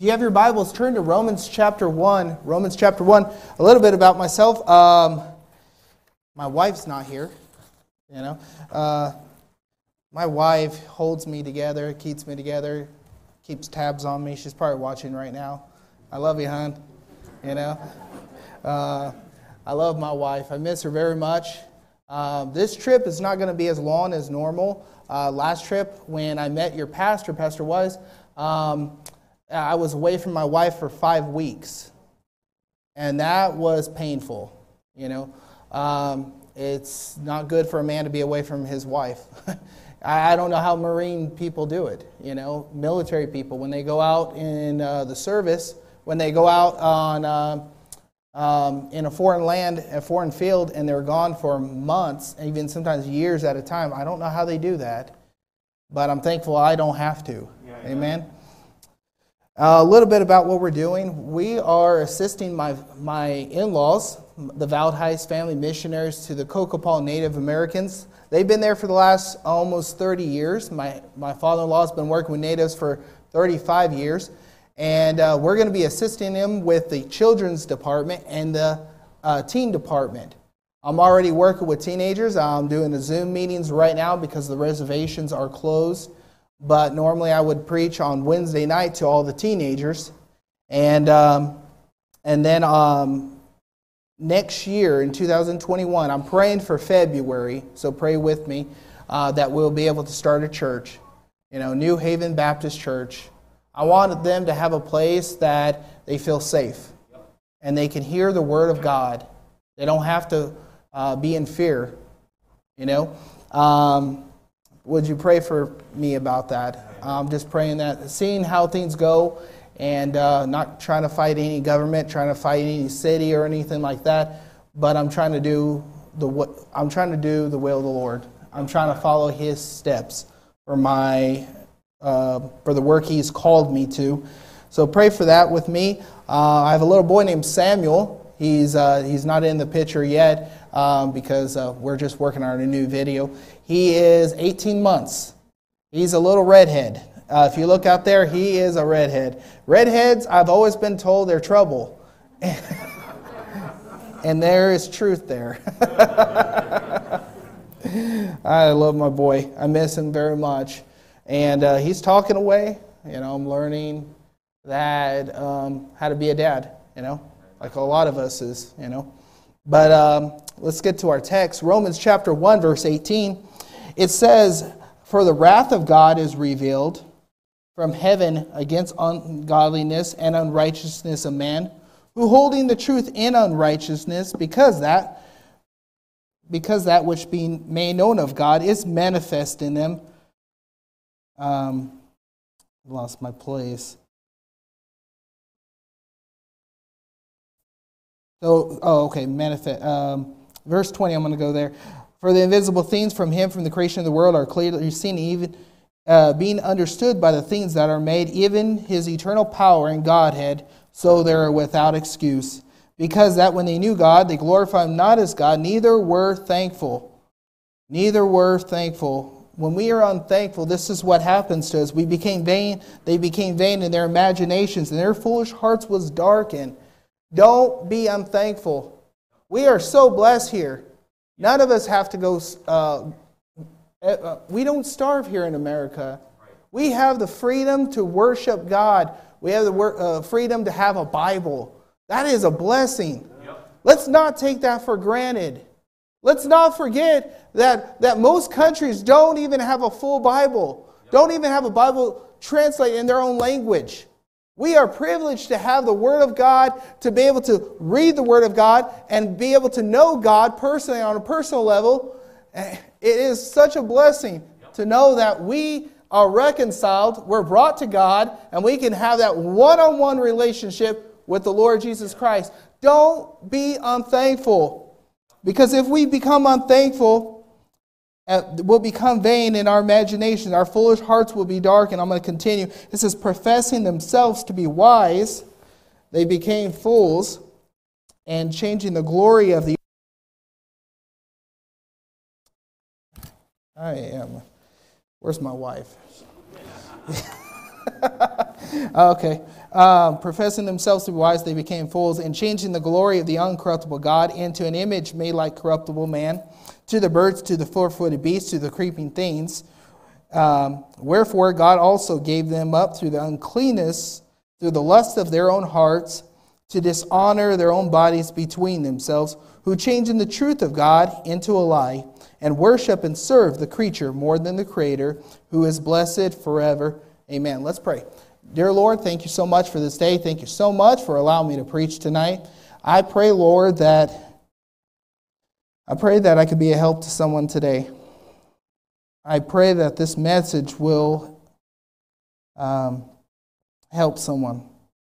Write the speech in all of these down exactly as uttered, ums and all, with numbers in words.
If you have your Bibles, turn to Romans chapter one. Romans chapter one. A little bit about myself. Um, my wife's not here. You know, uh, my wife holds me together, keeps me together, keeps tabs on me. She's probably watching right now. I love you, hon. You know, uh, I love my wife. I miss her very much. Uh, this trip is not going to be as long as normal. Uh, last trip, when I met your pastor, Pastor Wise, um, I was away from my wife for five weeks, and that was painful. You know, um, it's not good for a man to be away from his wife. I don't know how Marine people do it. You know, military people, when they go out in uh, the service, when they go out on uh, um, in a foreign land, a foreign field, and they're gone for months, even sometimes years at a time. I don't know how they do that, but I'm thankful I don't have to. Yeah, Amen. Yeah. Uh, a little bit about what we're doing. We are assisting my my in-laws, the Valdheis family missionaries to the Kokopal Native Americans. They've been there for the last almost thirty years. My, my father-in-law has been working with natives for thirty-five years. And uh, we're going to be assisting them with the children's department and the uh, teen department. I'm already working with teenagers. I'm doing the Zoom meetings right now because the reservations are closed. But normally I would preach on Wednesday night to all the teenagers. And um, and then um, next year in two thousand twenty-one, I'm praying for February, so pray with me, uh, that we'll be able to start a church, you know, New Haven Baptist Church. I wanted them to have a place that they feel safe and they can hear the Word of God. They don't have to uh, be in fear, you know. Um, would you pray for me about that? I'm just praying that, seeing how things go and uh, not trying to fight any government, trying to fight any city or anything like that, but I'm trying to do the I'm trying to do the will of the Lord. I'm trying to follow His steps for my Uh, for the work He's called me to. So pray for that with me. Uh, I have a little boy named Samuel. He's uh, he's not in the picture yet um, because uh, we're just working on a new video. He is eighteen months. He's a little redhead. Uh, if you look out there, he is a redhead. Redheads, I've always been told, they're trouble. And there is truth there. I love my boy. I miss him very much. And uh, he's talking away. You know, I'm learning that um, how to be a dad, you know, like a lot of us is, you know. But um, let's get to our text. Romans chapter one, verse eighteen. It says, "For the wrath of God is revealed from heaven against ungodliness and unrighteousness of man, who holding the truth in unrighteousness, because that, because that which being made known of God is manifest in them." Um, lost my place. So, oh, okay, manifest. Um, verse twenty, I'm going to go there. "For the invisible things from Him, from the creation of the world, are clearly seen, even uh, being understood by the things that are made, even His eternal power and Godhead, so they are without excuse. Because that when they knew God, they glorified Him not as God, neither were thankful." Neither were thankful. When we are unthankful, this is what happens to us. We became vain. They became vain in their imaginations, and their foolish hearts was darkened. Don't be unthankful. We are so blessed here. None of us have to go. Uh, uh, we don't starve here in America. We have the freedom to worship God. We have the uh, freedom to have a Bible. That is a blessing. Yep. Let's not take that for granted. Let's not forget that, that most countries don't even have a full Bible. Don't even have a Bible translated in their own language. We are privileged to have the Word of God, to be able to read the Word of God, and be able to know God personally on a personal level. It is such a blessing to know that we are reconciled, we're brought to God, and we can have that one-on-one relationship with the Lord Jesus Christ. Don't be unthankful. Because if we become unthankful, we'll become vain in our imagination. Our foolish hearts will be dark. And I'm going to continue. It says, "Professing themselves to be wise, they became fools, and changing the glory of the..." I am. Where's my wife? Okay. Um, professing themselves to be wise, they became fools, and changing the glory of the uncorruptible God into an image made like corruptible man, to the birds, to the four-footed beasts, to the creeping things. Um, wherefore God also gave them up through the uncleanness, through the lust of their own hearts, to dishonor their own bodies between themselves, who changing the truth of God into a lie, and worship and serve the creature more than the Creator, who is blessed forever. Amen. Let's pray. Dear Lord, thank you so much for this day. Thank you so much for allowing me to preach tonight. I pray, Lord, that I pray that I could be a help to someone today. I pray that this message will um, help someone.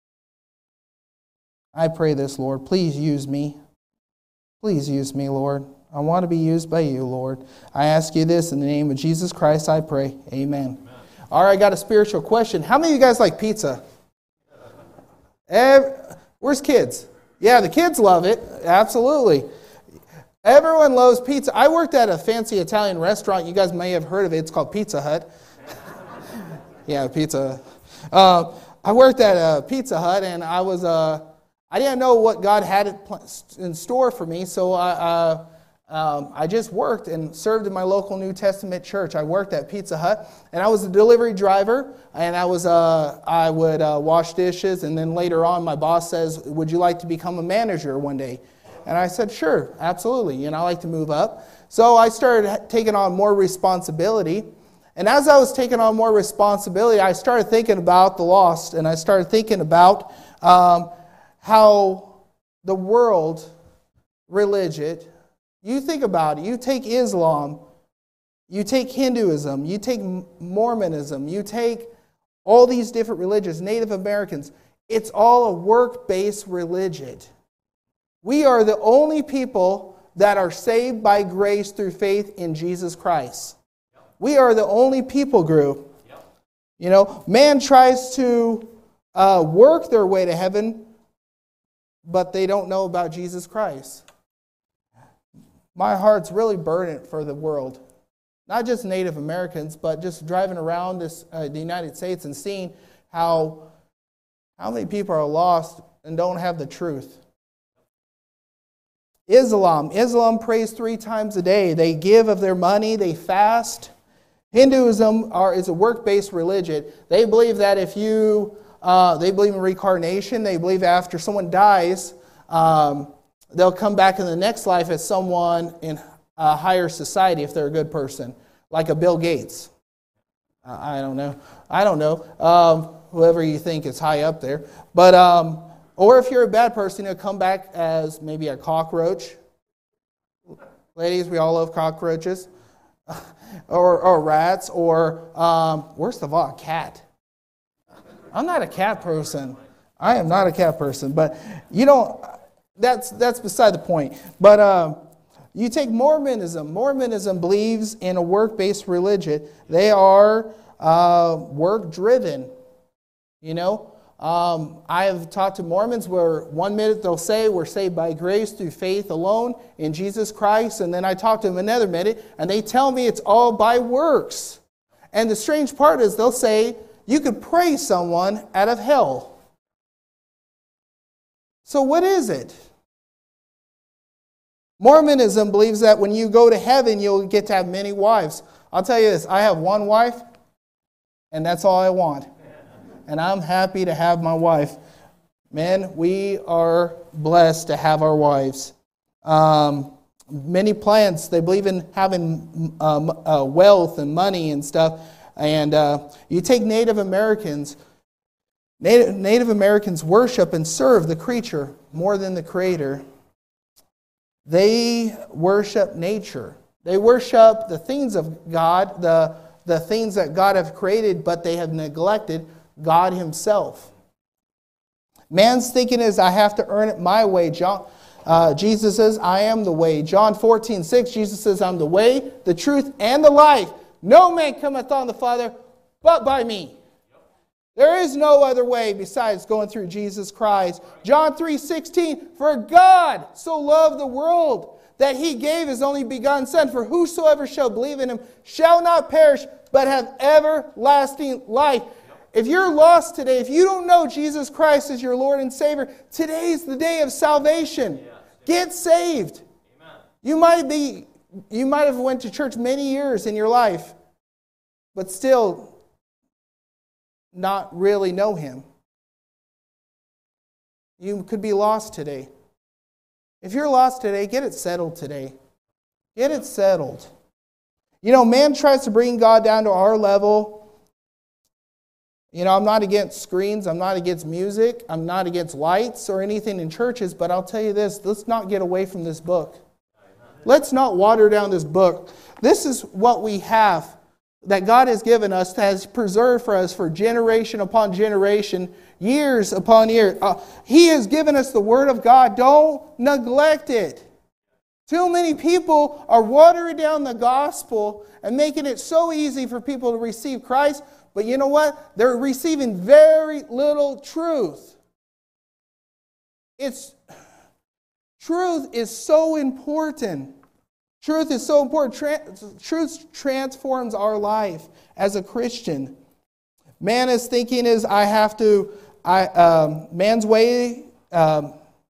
I pray this, Lord. Please use me. Please use me, Lord. I want to be used by you, Lord. I ask you this in the name of Jesus Christ, I pray. Amen. Amen. All right, I got a spiritual question. How many of you guys like pizza? Every, where's kids? Yeah, the kids love it. Absolutely. Everyone loves pizza. I worked at a fancy Italian restaurant. You guys may have heard of it. It's called Pizza Hut. Yeah, pizza. Uh, I worked at a Pizza Hut, and I was uh, I didn't know what God had in store for me, so I uh, um, I just worked and served in my local New Testament church. I worked at Pizza Hut, and I was a delivery driver, and I was uh, I would uh, wash dishes, and then later on, my boss says, "Would you like to become a manager one day?" And I said, "Sure, absolutely. You know, I like to move up." So I started taking on more responsibility. And as I was taking on more responsibility, I started thinking about the lost, and I started thinking about um, how the world religion, you think about it, you take Islam, you take Hinduism, you take Mormonism, you take all these different religions, Native Americans, it's all a work-based religion. We are the only people that are saved by grace through faith in Jesus Christ. We are the only people group. You know, man tries to uh, work their way to heaven, but they don't know about Jesus Christ. My heart's really burdened for the world. Not just Native Americans, but just driving around this, uh, the United States and seeing how, how many people are lost and don't have the truth. Islam. Islam prays three times a day. They give of their money. They fast. Hinduism are, is a work-based religion. They believe that if you, uh, they believe in reincarnation. They believe after someone dies, um, they'll come back in the next life as someone in a higher society if they're a good person, like a Bill Gates. Uh, I don't know. I don't know. Um, whoever you think is high up there. But, um, or if you're a bad person, you'll come back as maybe a cockroach. Ladies, we all love cockroaches. Or, or rats, or um, worst of all, a cat. I'm not a cat person. I am not a cat person, but you know, that's that's beside the point. But um, you take Mormonism. Mormonism believes in a work-based religion. They are uh, work-driven. You know, um, I have talked to Mormons where one minute they'll say we're saved by grace through faith alone in Jesus Christ, and then I talk to them another minute and they tell me it's all by works. And the strange part is they'll say you could pray someone out of hell. So what is it? Mormonism believes that when you go to heaven you'll get to have many wives. I'll tell you this, I have one wife and that's all I want. And I'm happy to have my wife. Men, we are blessed to have our wives. Um, many plants, they believe in having um, uh, wealth and money and stuff. And uh, you take Native Americans, Native, Native Americans worship and serve the creature more than the Creator. They worship nature. They worship the things of God, the, the things that God have created, but they have neglected God Himself. Man's thinking is, I have to earn it my way. John, uh, Jesus says, I am the way. John fourteen six, Jesus says, I'm the way, the truth, and the life. No man cometh on the Father but by me. There is no other way besides going through Jesus Christ. John three sixteen, for God so loved the world that He gave His only begotten Son, for whosoever shall believe in Him shall not perish, but have everlasting life. If you're lost today, if you don't know Jesus Christ as your Lord and Savior, today's the day of salvation. Yeah. Get saved. Amen. You might be, you might have went to church many years in your life, but still not really know Him. You could be lost today. If you're lost today, get it settled today. Get it settled. You know, man tries to bring God down to our level. You know, I'm not against screens. I'm not against music. I'm not against lights or anything in churches. But I'll tell you this, let's not get away from this book. Let's not water down this book. This is what we have that God has given us, that has preserved for us for generation upon generation, years upon years. Uh, he has given us the Word of God. Don't neglect it. Too many people are watering down the gospel and making it so easy for people to receive Christ. But you know what? They're receiving very little truth. It's truth is so important. Truth is so important. Tra- truth transforms our life as a Christian. Man is thinking is I have to. I um, man's way. Um,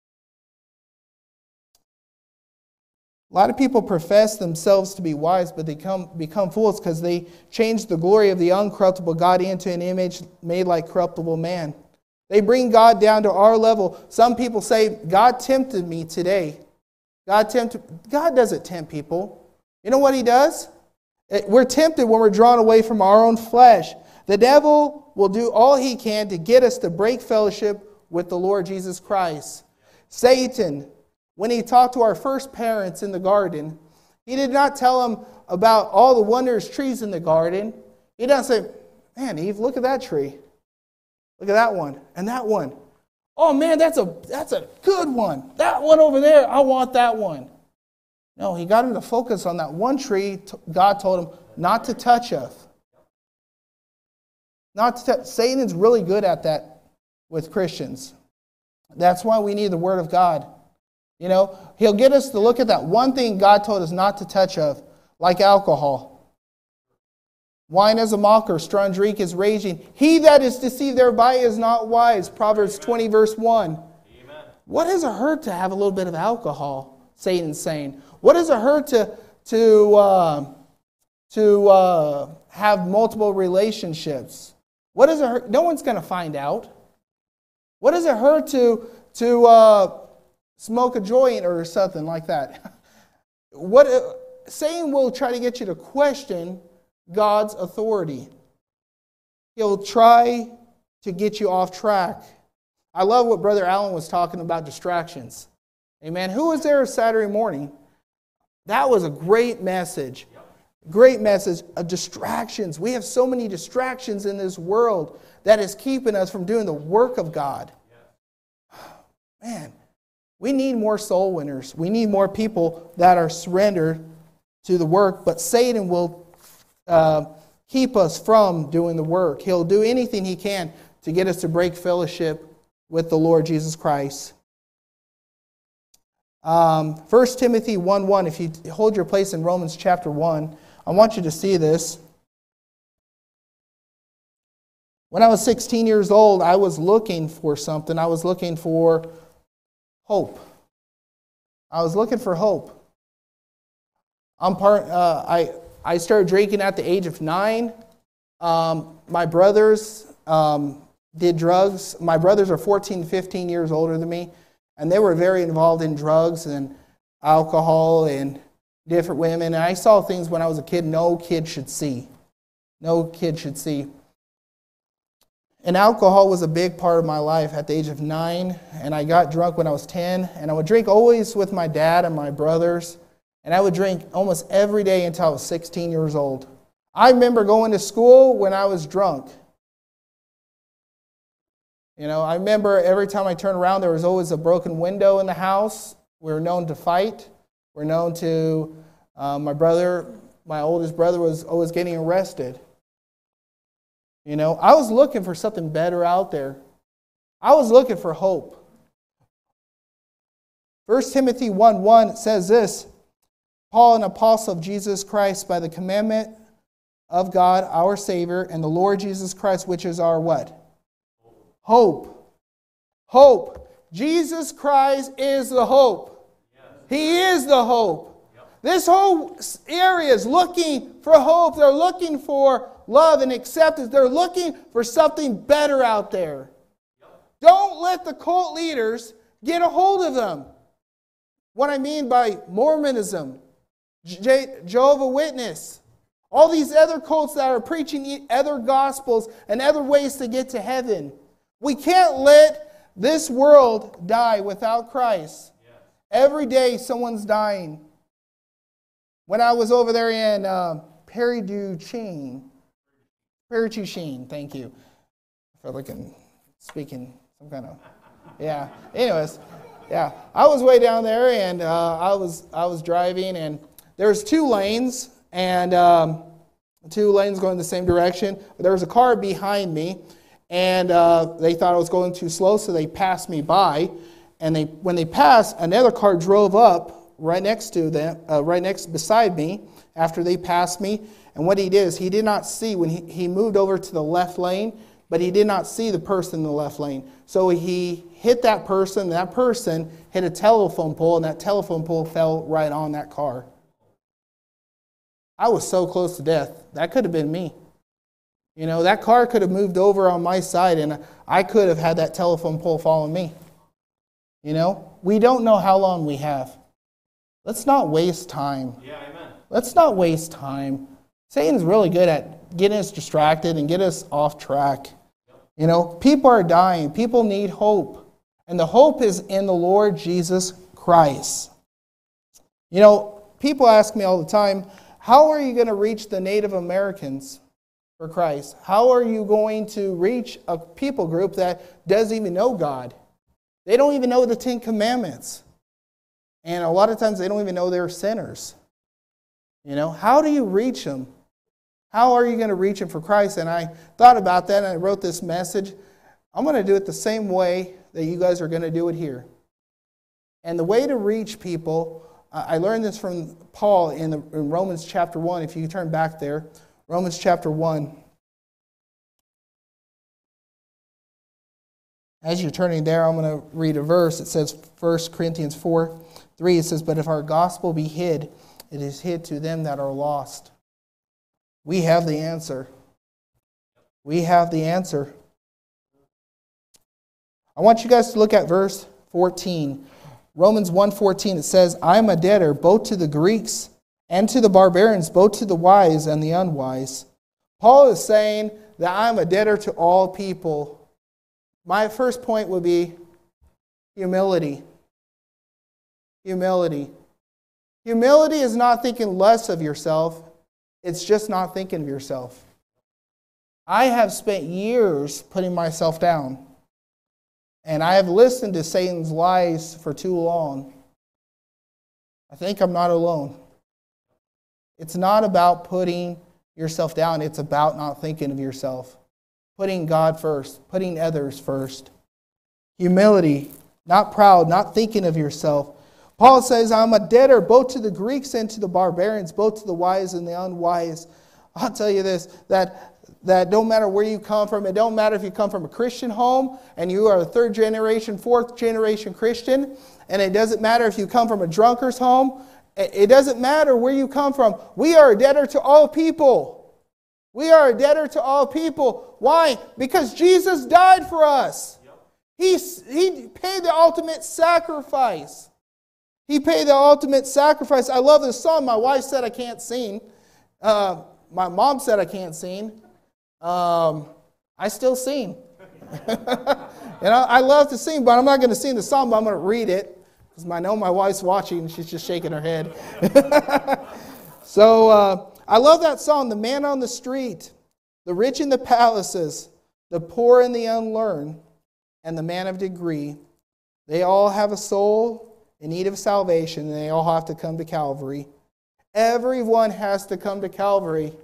A lot of people profess themselves to be wise, but they come, become fools because they change the glory of the uncorruptible God into an image made like corruptible man. They bring God down to our level. Some people say, God tempted me today. God tempted. God doesn't tempt people. You know what He does? We're tempted when we're drawn away from our own flesh. The devil will do all he can to get us to break fellowship with the Lord Jesus Christ. Satan, when he talked to our first parents in the garden, he did not tell them about all the wondrous trees in the garden. He doesn't say, man, Eve, look at that tree. Look at that one and that one. Oh man, that's a that's a good one. That one over there, I want that one. No, he got him to focus on that one tree God told him not to touch of. Not to touch. Satan's really good at that with Christians. That's why we need the Word of God. You know, he'll get us to look at that one thing God told us not to touch of, like alcohol. Wine is a mocker, strong drink is raging. He that is deceived thereby is not wise. Proverbs twenty, verse one. Amen. What does it hurt to have a little bit of alcohol? Satan's saying. What does it hurt to, to, uh, to uh, have multiple relationships? What does it hurt? No one's going to find out. What does it hurt to, to uh, smoke a joint or something like that? What Satan will try to get you to question God's authority. He'll try to get you off track. I love what Brother Allen was talking about, distractions. Amen. Who was there Saturday morning? That was a great message. Great message of distractions. We have so many distractions in this world that is keeping us from doing the work of God. Man, we need more soul winners. We need more people that are surrendered to the work, but Satan will uh, keep us from doing the work. He'll do anything he can to get us to break fellowship with the Lord Jesus Christ. Um, First Timothy one one, if you hold your place in Romans chapter one, I want you to see this. When I was sixteen years old, I was looking for something. I was looking for hope. I was looking for hope. I'm part. Uh, I I started drinking at the age of nine. Um, my brothers um, did drugs. My brothers are fourteen, fifteen years older than me, and they were very involved in drugs and alcohol and different women. And I saw things when I was a kid no kid should see. No kid should see. And alcohol was a big part of my life at the age of nine. And I got drunk when I was ten. And I would drink always with my dad and my brothers. And I would drink almost every day until I was sixteen years old. I remember going to school when I was drunk. You know, I remember every time I turned around, there was always a broken window in the house. We were known to fight. We're known to, uh, my brother, my oldest brother was always getting arrested. You know, I was looking for something better out there. I was looking for hope. First Timothy one one says this, Paul, an apostle of Jesus Christ, by the commandment of God, our Savior, and the Lord Jesus Christ, which is our what? Hope. Hope. Jesus Christ is the hope. He is the hope. This whole area is looking for hope. They're looking for love and acceptance. They're looking for something better out there. Don't let the cult leaders get a hold of them. What I mean by Mormonism, Je- Jehovah's Witness, all these other cults that are preaching other gospels and other ways to get to heaven. We can't let this world die without Christ. Yes. Every day someone's dying. When I was over there in uh, Perry du Chien, Perry du Chien, thank you. I feel like I'm speaking some kind of, yeah. Anyways, yeah, I was way down there, and uh, I was I was driving, and there's two lanes, and um, two lanes going the same direction. There was a car behind me, and uh, they thought I was going too slow, so they passed me by. And they, when they passed, another car drove up right next to them, uh, right next beside me. After they passed me, and what he did is he did not see when he, he moved over to the left lane, but he did not see the person in the left lane. So he hit that person, and that person hit a telephone pole, and that telephone pole fell right on that car. I was so close to death. That could have been me. You know, that car could have moved over on my side, and I could have had that telephone pole fall on me. You know, we don't know how long we have. Let's not waste time. Yeah, amen. Let's not waste time. Satan's really good at getting us distracted and get us off track. You know, people are dying. People need hope. And the hope is in the Lord Jesus Christ. You know, people ask me all the time, how are you going to reach the Native Americans for Christ? How are you going to reach a people group that doesn't even know God? They don't even know the Ten Commandments. And a lot of times they don't even know they're sinners. You know, how do you reach them? How are you going to reach them for Christ? And I thought about that, and I wrote this message. I'm going to do it the same way that you guys are going to do it here. And the way to reach people, I learned this from Paul in, the, in Romans chapter one. If you turn back there, Romans chapter one. As you're turning there, I'm going to read a verse. It says, First Corinthians four three, it says, but if our gospel be hid, it is hid to them that are lost. We have the answer. We have the answer. I want you guys to look at verse fourteen. Romans one fourteen, it says, I am a debtor both to the Greeks and to the barbarians, both to the wise and the unwise. Paul is saying that I am a debtor to all people. My first point would be humility. Humility. Humility is not thinking less of yourself. It's just not thinking of yourself. I have spent years putting myself down. And I have listened to Satan's lies for too long. I think I'm not alone. It's not about putting yourself down. It's about not thinking of yourself. Putting God first. Putting others first. Humility. Not proud. Not thinking of yourself. Paul says, I'm a debtor both to the Greeks and to the barbarians, both to the wise and the unwise. I'll tell you this, that, that don't matter where you come from. It don't matter if you come from a Christian home and you are a third generation, fourth generation Christian. And it doesn't matter if you come from a drunkard's home. It doesn't matter where you come from. We are a debtor to all people. We are a debtor to all people. Why? Because Jesus died for us. He, he paid the ultimate sacrifice. He paid the ultimate sacrifice. I love this song. My wife said I can't sing. Uh, my mom said I can't sing. Um, I still sing. And I, I love to sing, but I'm not going to sing the song, but I'm going to read it. Because I know my wife's watching and she's just shaking her head. So uh, I love that song, The Man on the Street, the rich in the palaces, the poor and the unlearned, and the man of degree. They all have a soul in need of salvation, and they all have to come to Calvary. Everyone has to come to Calvary.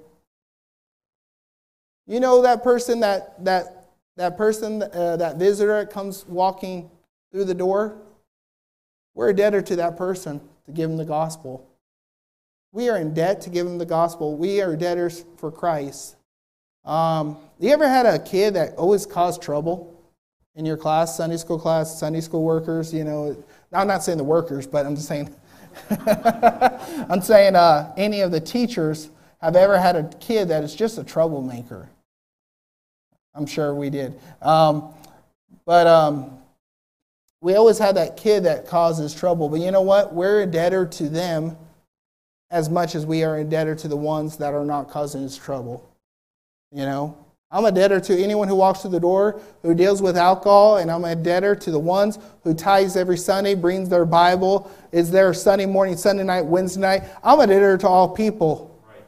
You know that person, that that that person, uh, that visitor that comes walking through the door? We're a debtor to that person to give him the gospel. We are in debt to give them the gospel. We are debtors for Christ. Um, you ever had a kid that always caused trouble in your class, Sunday school class, Sunday school workers? You know, I'm not saying the workers, but I'm just saying, I'm saying uh, any of the teachers have ever had a kid that is just a troublemaker. I'm sure we did. Um, but um, we always had that kid that causes trouble. But you know what? We're a debtor to them as much as we are a debtor to the ones that are not causing us trouble. You know? I'm a debtor to anyone who walks through the door who deals with alcohol, and I'm a debtor to the ones who tithes every Sunday, brings their Bible, is there Sunday morning, Sunday night, Wednesday night. I'm a debtor to all people. Right.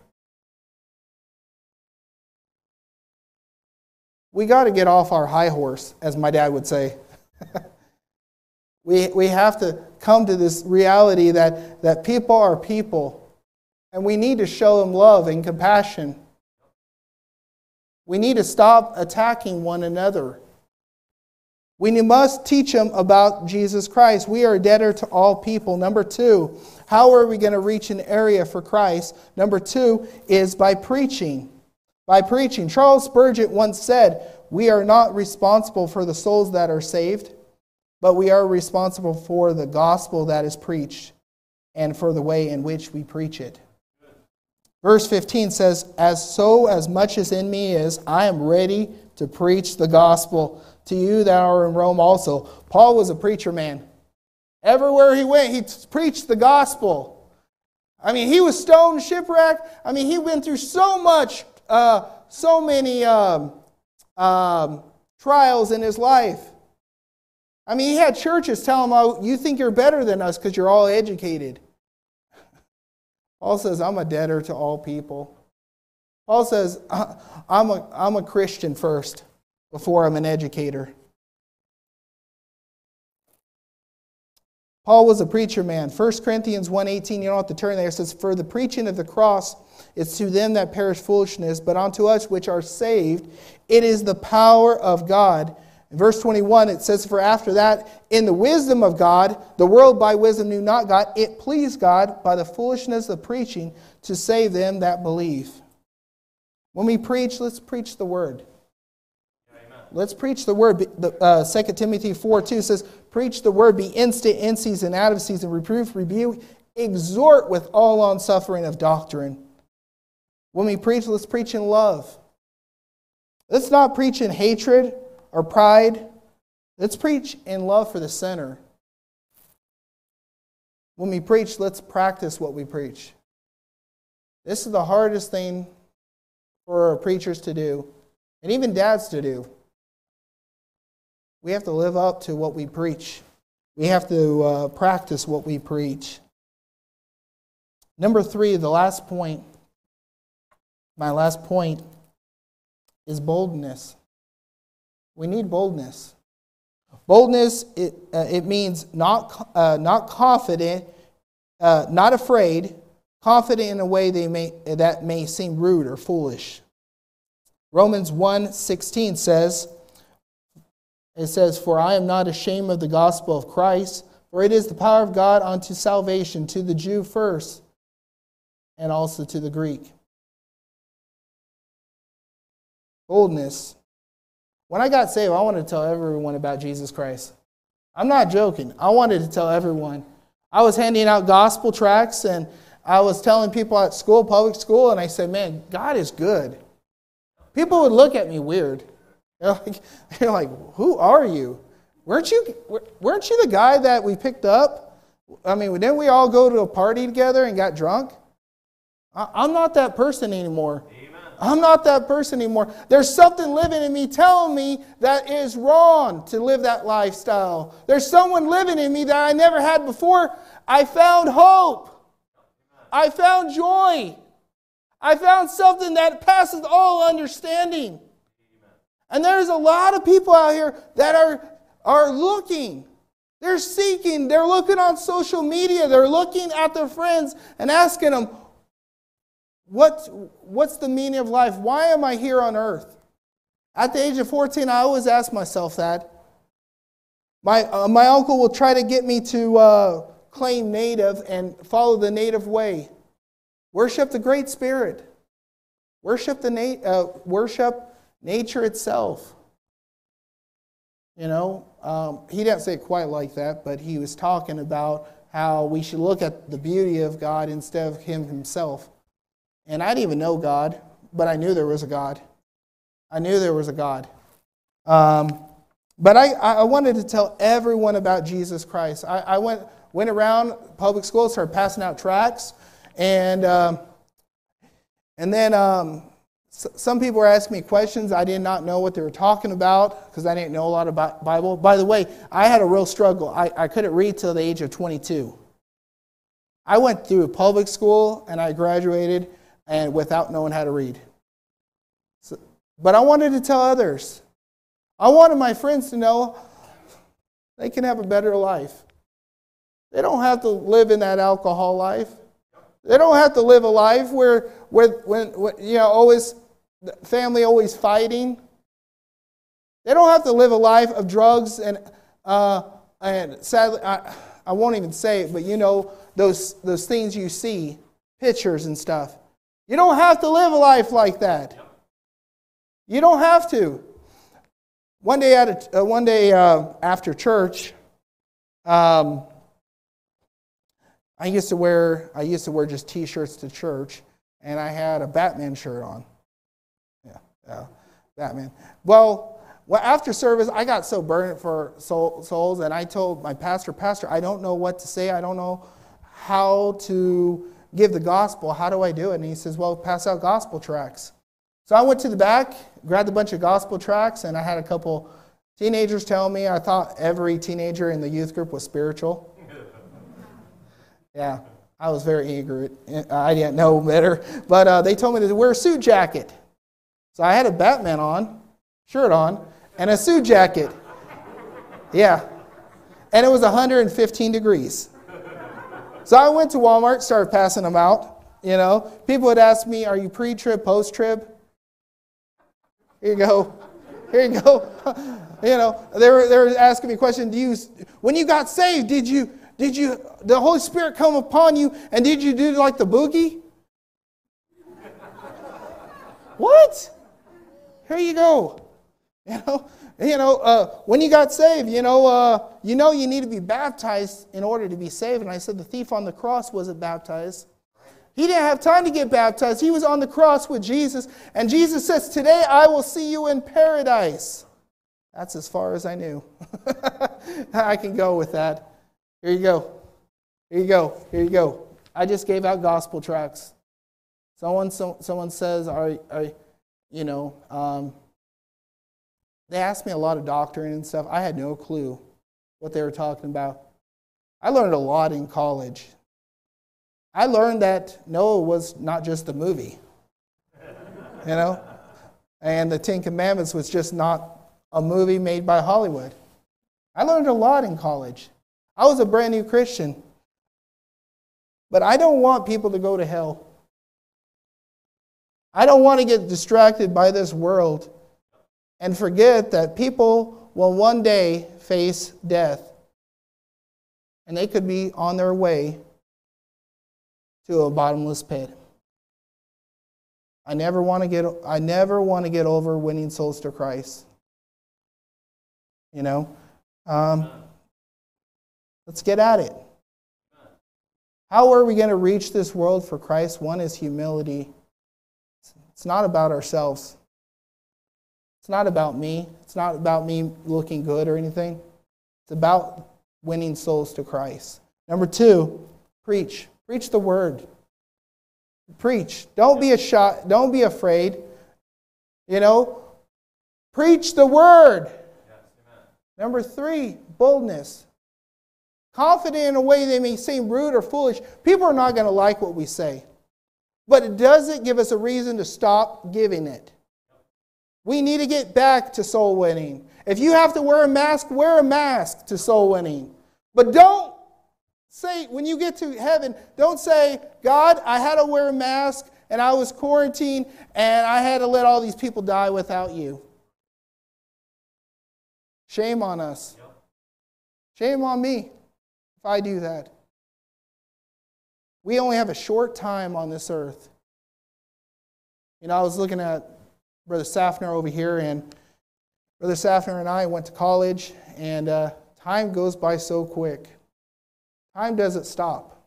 We got to get off our high horse, as my dad would say. we, we have to come to this reality that, that people are people, and we need to show them love and compassion. We need to stop attacking one another. We must teach them about Jesus Christ. We are a debtor to all people. Number two, how are we going to reach an area for Christ? Number two is by preaching. By preaching. Charles Spurgeon once said, we are not responsible for the souls that are saved, but we are responsible for the gospel that is preached and for the way in which we preach it. Verse fifteen says, as so as much as in me is, I am ready to preach the gospel to you that are in Rome also. Paul was a preacher man. Everywhere he went, he preached the gospel. I mean, he was stoned, shipwrecked. I mean, he went through so much, uh, so many um, um, trials in his life. I mean, he had churches tell him, oh, you think you're better than us because you're all educated. Paul says, I'm a debtor to all people. Paul says, I'm a, I'm a Christian first before I'm an educator. Paul was a preacher man. First Corinthians one eighteen, you don't have to turn there, it says, for the preaching of the cross is to them that perish foolishness, but unto us which are saved, it is the power of God. In verse twenty-one, it says, for after that, in the wisdom of God, the world by wisdom knew not God. It pleased God by the foolishness of preaching to save them that believe. When we preach, let's preach the word. Amen. Let's preach the word. Uh, Second Timothy four two says, preach the word, be instant, in season, out of season, reproof, rebuke, exhort with all longsuffering of doctrine. When we preach, let's preach in love. Let's not preach in hatred or pride. Let's preach in love for the sinner. When we preach, let's practice what we preach. This is the hardest thing for preachers to do, and even dads to do. We have to live up to what we preach. We have to uh, practice what we preach. Number three, the last point, my last point is boldness. We need boldness. Boldness, it, uh, it means not, uh, not confident, uh, not afraid, confident in a way they may, that may seem rude or foolish. Romans one sixteen says, it says, for I am not ashamed of the gospel of Christ, for it is the power of God unto salvation to the Jew first, and also to the Greek. Boldness. When I got saved, I wanted to tell everyone about Jesus Christ. I'm not joking. I wanted to tell everyone. I was handing out gospel tracts, and I was telling people at school, public school, and I said, man, God is good. People would look at me weird. They're like, they're like, who are you? Weren't you, weren't you the guy that we picked up? I mean, didn't we all go to a party together and got drunk? I'm not that person anymore. I'm not that person anymore. There's something living in me telling me that it is wrong to live that lifestyle. There's someone living in me that I never had before. I found hope. I found joy. I found something that passes all understanding. And there's a lot of people out here that are, are looking. They're seeking. They're looking on social media. They're looking at their friends and asking them, What, what's the meaning of life? Why am I here on earth? At the age of fourteen, I always ask myself that. My, uh, my uncle will try to get me to uh, claim native and follow the native way. Worship the Great Spirit. Worship the na- uh, worship nature itself. You know, um, he didn't say it quite like that, but he was talking about how we should look at the beauty of God instead of Him Himself. And I didn't even know God, but I knew there was a God. I knew there was a God. Um, but I, I wanted to tell everyone about Jesus Christ. I, I went went around public school, started passing out tracts, and um, and then um, s- some people were asking me questions. I did not know what they were talking about because I didn't know a lot about Bible. By the way, I had a real struggle. I, I couldn't read till the age of twenty-two. I went through public school and I graduated and without knowing how to read. So, but I wanted to tell others. I wanted my friends to know they can have a better life. They don't have to live in that alcohol life. They don't have to live a life where, where when, when you know, always family always fighting. They don't have to live a life of drugs and uh, and sadly, I, I won't even say it, but you know those those things you see, pictures and stuff. You don't have to live a life like that. You don't have to. One day at a, uh, one day uh, after church, um, I used to wear I used to wear just T-shirts to church, and I had a Batman shirt on. Yeah, yeah, Batman. Well, well, after service, I got so burdened for soul, souls, and I told my pastor, Pastor, I don't know what to say. I don't know how to give the gospel. How do I do it? And he says, well, pass out gospel tracts. So I went to the back, grabbed a bunch of gospel tracts, and I had a couple teenagers tell me I thought every teenager in the youth group was spiritual. Yeah, I was very eager. I didn't know better. But uh, they told me to wear a suit jacket. So I had a Batman on, shirt on, and a suit jacket. Yeah. And it was one hundred fifteen degrees. So I went to Walmart, started passing them out. You know, people would ask me, are you pre-trib, post-trib? Here you go. Here you go. You know, they were they were asking me a question. Do you, when you got saved, did you did you the Holy Spirit come upon you and did you do like the boogie? What? Here you go. You know, you know. Uh, when you got saved, you know, uh, you know, you need to be baptized in order to be saved. And I said the thief on the cross wasn't baptized. He didn't have time to get baptized. He was on the cross with Jesus. And Jesus says, today I will see you in paradise. That's as far as I knew. I can go with that. Here you go. Here you go. Here you go. I just gave out gospel tracts. Someone, so, someone says, are, are, you know, um, they asked me a lot of doctrine and stuff. I had no clue what they were talking about. I learned a lot in college. I learned that Noah was not just a movie, you know, and the Ten Commandments was just not a movie made by Hollywood. I learned a lot in college. I was a brand new Christian, but I don't want people to go to hell. I don't want to get distracted by this world and forget that people will one day face death, and they could be on their way to a bottomless pit. I never want to get I never want to get over winning souls to Christ. You know, um, let's get at it. How are we going to reach this world for Christ? One is humility. It's not about ourselves. It's not about me. It's not about me looking good or anything. It's about winning souls to Christ. Number two, preach. Preach the word. Preach. Don't be a shy, don't be afraid. You know, preach the word. Number three, boldness. Confident in a way they may seem rude or foolish. People are not going to like what we say. But it doesn't give us a reason to stop giving it. We need to get back to soul winning. If you have to wear a mask, wear a mask to soul winning. But don't say, when you get to heaven, don't say, God, I had to wear a mask and I was quarantined and I had to let all these people die without you. Shame on us. Shame on me if I do that. We only have a short time on this earth. You know, I was looking at Brother Safner over here, and Brother Safner and I went to college, and uh, time goes by so quick. Time doesn't stop.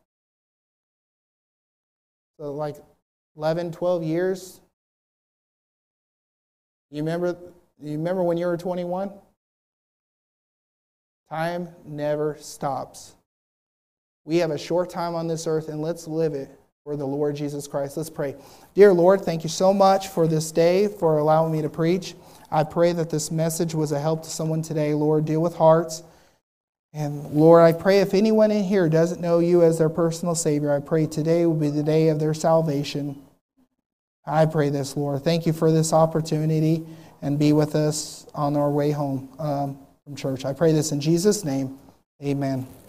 So like eleven, twelve years. You remember, you remember when you were twenty-one? Time never stops. We have a short time on this earth, and let's live it for the Lord Jesus Christ. Let's pray. Dear Lord, thank you so much for this day, for allowing me to preach. I pray that this message was a help to someone today. Lord, deal with hearts. And Lord, I pray if anyone in here doesn't know you as their personal Savior, I pray today will be the day of their salvation. I pray this, Lord. Thank you for this opportunity, and be with us on our way home um, from church. I pray this in Jesus' name. Amen.